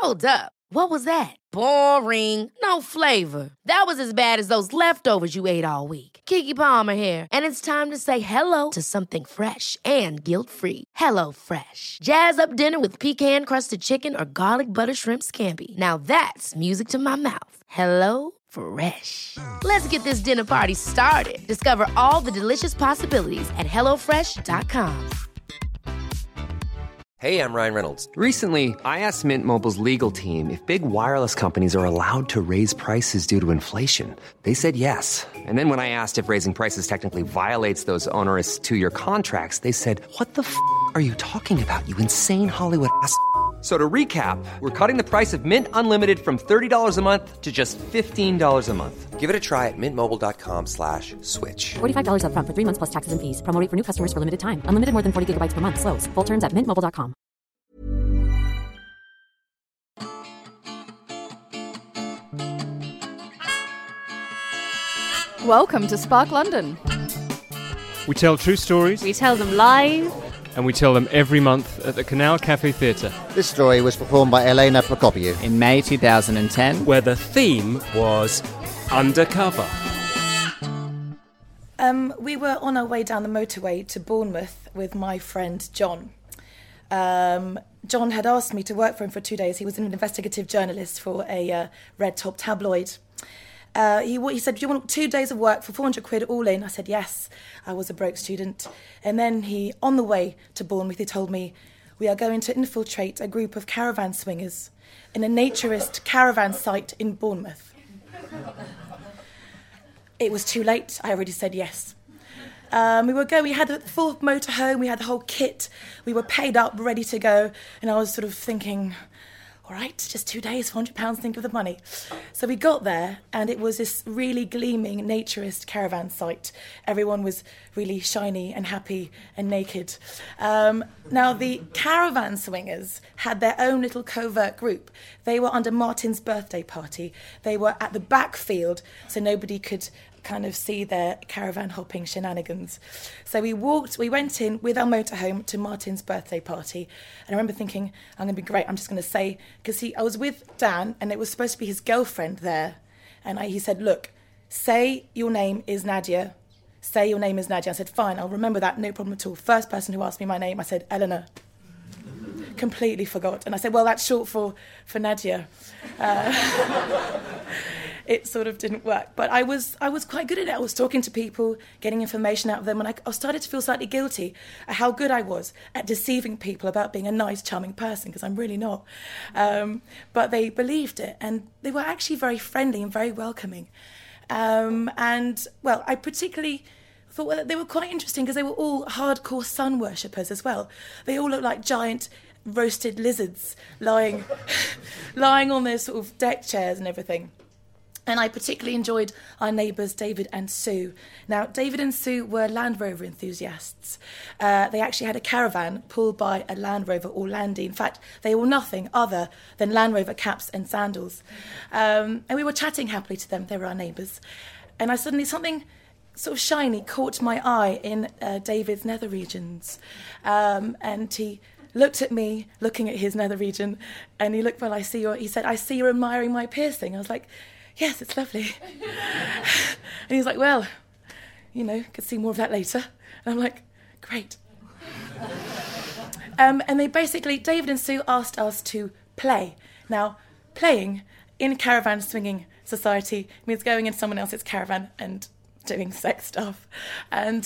Hold up. What was that? Boring. No flavor. That was as bad as those leftovers you ate all week. Keke Palmer here, and it's time to say hello to something fresh and guilt-free. Hello Fresh. Jazz up dinner with pecan-crusted chicken or garlic butter shrimp scampi. Now that's music to my mouth. Hello Fresh. Let's get this dinner party started. Discover all the delicious possibilities at hellofresh.com. Hey, I'm Ryan Reynolds. Recently, I asked Mint Mobile's legal team if big wireless companies are allowed to raise prices due to inflation. They said yes. And then when I asked if raising prices technically violates those onerous two-year contracts, they said, "What the f*** are you talking about, you insane Hollywood ass?" So to recap, we're cutting the price of Mint Unlimited from $30 a month to just $15 a month. Give it a try at mintmobile.com/switch. $45 up front for 3 months plus taxes and fees. Promo rate for new customers for limited time. Unlimited more than 40 gigabytes per month. Slows full terms at mintmobile.com. Welcome to Spark London. We tell true stories. We tell them live. And we tell them every month at the Canal Cafe Theatre. This story was performed by Elena Prokopiou in May 2010, where the theme was undercover. We were on our way down the motorway to Bournemouth with my friend John. John had asked me to work for him for 2 days. He was an investigative journalist for a red top tabloid. He said, "Do you want 2 days of work for 400 quid all in?" I said, yes. I was a broke student. And then on the way to Bournemouth, he told me, "We are going to infiltrate a group of caravan swingers in a naturist caravan site in Bournemouth." It was too late. I already said yes. We had the full motorhome, we had the whole kit, we were paid up, ready to go, and I was sort of thinking, all right, just 2 days, £400, think of the money. So we got there, and it was this really gleaming naturist caravan site. Everyone was really shiny and happy and naked. Now, the caravan swingers had their own little covert group. They were under Martin's birthday party. They were at the back field, so nobody could kind of see their caravan hopping shenanigans. So we went in with our motorhome to Martin's birthday party, and I remember thinking, I'm going to be great, I'm just going to say, because I was with Dan, and it was supposed to be his girlfriend there, and he said, "Look, say your name is Nadia. Say your name is Nadia." I said, "Fine, I'll remember that, no problem at all." First person who asked me my name, I said, "Eleanor." Completely forgot. And I said, "Well, that's short for Nadia." It sort of didn't work. But I was quite good at it. I was talking to people, getting information out of them, and I started to feel slightly guilty at how good I was at deceiving people about being a nice, charming person, because I'm really not. But they believed it, and they were actually very friendly and very welcoming. I particularly thought that they were quite interesting because they were all hardcore sun worshippers as well. They all looked like giant roasted lizards lying on their sort of deck chairs and everything. And I particularly enjoyed our neighbours, David and Sue. Now, David and Sue were Land Rover enthusiasts. They actually had a caravan pulled by a Land Rover Orlandi. In fact, they were nothing other than Land Rover caps and sandals. And we were chatting happily to them. They were our neighbours. And something sort of shiny caught my eye in David's nether regions. And he looked at me, looking at his nether region, and he looked, he said, "I see you're admiring my piercing." I was like, "Yes, it's lovely." And he's like, "Well, could see more of that later." And I'm like, "Great." And they basically, David and Sue asked us to play. Now, playing in caravan swinging society means going in someone else's caravan and doing sex stuff. And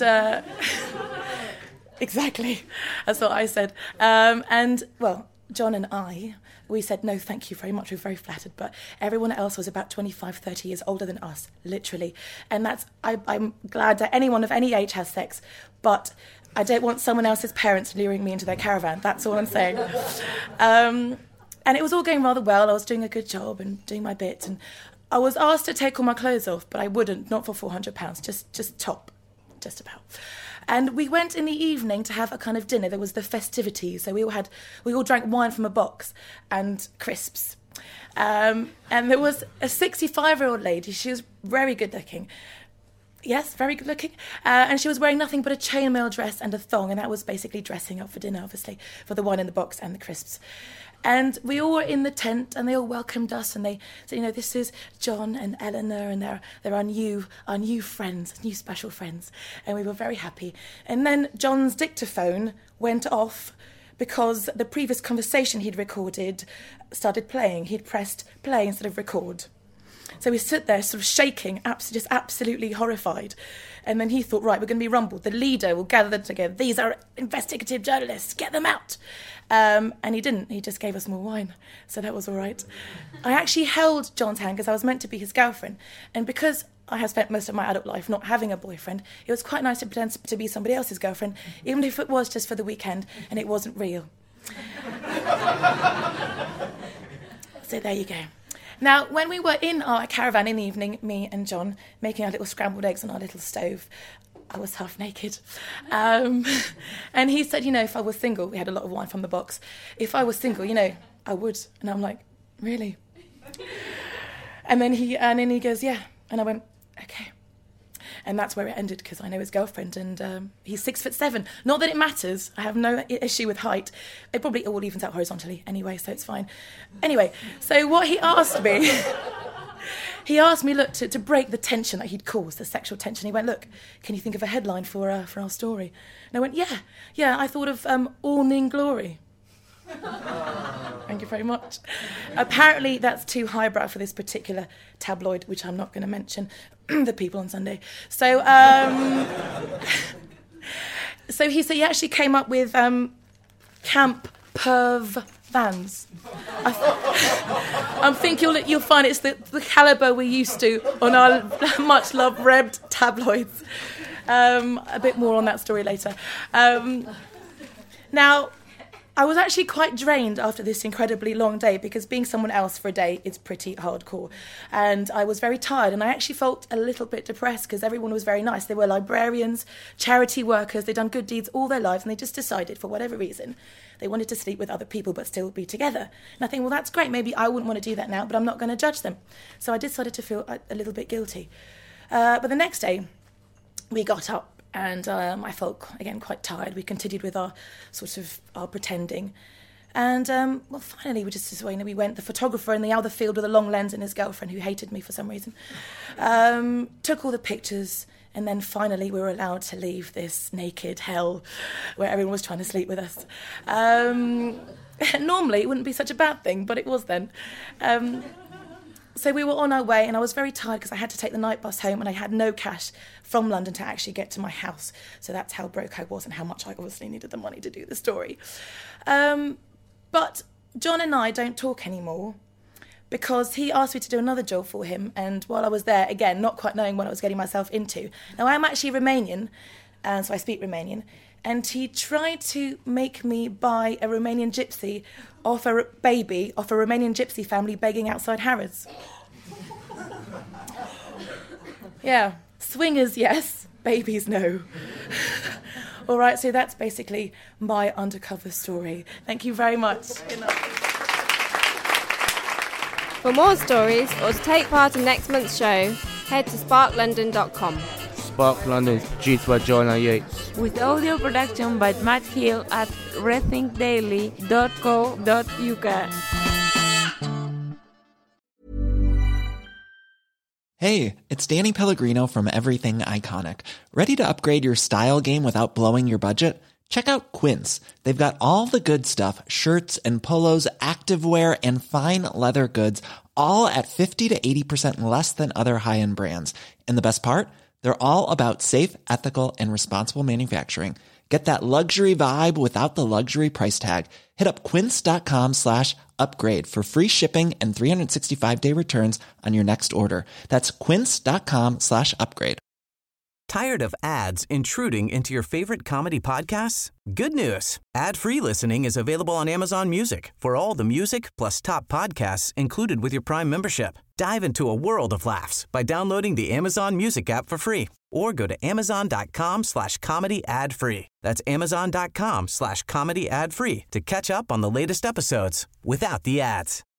exactly, that's what I said. John and I, we said, "No, thank you very much, we're very flattered," but everyone else was about 25, 30 years older than us, literally. And I'm glad that anyone of any age has sex, but I don't want someone else's parents luring me into their caravan, that's all I'm saying. And it was all going rather well, I was doing a good job and doing my bit, and I was asked to take all my clothes off, but I wouldn't, not for £400, just top, just about. And we went in the evening to have a kind of dinner. There was the festivities, so we all drank wine from a box and crisps. And there was a 65-year-old lady. She was very good looking. Yes, very good looking. And she was wearing nothing but a chainmail dress and a thong, and that was basically dressing up for dinner, obviously, for the wine in the box and the crisps. And we all were in the tent, and they all welcomed us, and they said, this is John and Eleanor, and they're our new friends, new special friends. And we were very happy. And then John's dictaphone went off because the previous conversation he'd recorded started playing. He'd pressed play instead of record. So we stood there sort of shaking, just absolutely horrified. And then he thought, right, we're going to be rumbled. The leader will gather them together. These are investigative journalists. Get them out. And he didn't. He just gave us more wine. So that was all right. I actually held John's hand because I was meant to be his girlfriend. And because I have spent most of my adult life not having a boyfriend, it was quite nice to pretend to be somebody else's girlfriend, even if it was just for the weekend and it wasn't real. So there you go. Now, when we were in our caravan in the evening, me and John, making our little scrambled eggs on our little stove, I was half naked. And he said, if I was single, we had a lot of wine from the box, if I was single, I would. And I'm like, really? And then he goes, yeah. And I went, okay. And that's where it ended, because I know his girlfriend, and he's 6'7". Not that it matters. I have no issue with height. It probably all evens out horizontally anyway, so it's fine. Anyway, so what he asked me, look, to break the tension that he'd caused, the sexual tension. He went, look, can you think of a headline for our story? And I went, yeah, I thought of Awning Glory. Thank you very much. Apparently that's too highbrow for this particular tabloid, which I'm not going to mention, the People on Sunday. So so he actually came up with Camp Perv Vans. I think you'll find it's the calibre we're used to on our much loved Rebbed tabloids. A bit more on that story later. Now, I was actually quite drained after this incredibly long day, because being someone else for a day is pretty hardcore. And I was very tired, and I actually felt a little bit depressed because everyone was very nice. They were librarians, charity workers, they'd done good deeds all their lives, and they just decided, for whatever reason, they wanted to sleep with other people but still be together. And I think, well, that's great. Maybe I wouldn't want to do that now, but I'm not going to judge them. So I decided to feel a little bit guilty. But the next day, we got up. And I felt, again, quite tired. We continued with our pretending. And, finally, we went, the photographer in the other field with a long lens and his girlfriend, who hated me for some reason, took all the pictures. And then finally we were allowed to leave this naked hell where everyone was trying to sleep with us. Normally it wouldn't be such a bad thing, but it was then. So we were on our way, and I was very tired because I had to take the night bus home, and I had no cash from London to actually get to my house. So that's how broke I was and how much I obviously needed the money to do the story. But John and I don't talk anymore because he asked me to do another job for him, and while I was there, again, not quite knowing what I was getting myself into. Now, I'm actually Romanian, so I speak Romanian, and he tried to make me buy a Romanian gypsy off a Romanian gypsy family begging outside Harrods. Yeah, swingers, yes, babies, no. All right, so that's basically my undercover story. Thank you very much. Good night. For more stories or to take part in next month's show, head to sparklondon.com. Spark London, produced by Joanna Yates. With audio production by Matt Hill at rethinkdaily.co.uk. Hey, it's Danny Pellegrino from Everything Iconic. Ready to upgrade your style game without blowing your budget? Check out Quince. They've got all the good stuff, shirts and polos, activewear, and fine leather goods, all at 50 to 80% less than other high-end brands. And the best part? They're all about safe, ethical, and responsible manufacturing. Get that luxury vibe without the luxury price tag. Hit up quince.com/upgrade for free shipping and 365-day returns on your next order. That's quince.com/upgrade. Tired of ads intruding into your favorite comedy podcasts? Good news. Ad-free listening is available on Amazon Music for all the music plus top podcasts included with your Prime membership. Dive into a world of laughs by downloading the Amazon Music app for free or go to amazon.com/comedy ad-free. That's amazon.com/comedy ad-free to catch up on the latest episodes without the ads.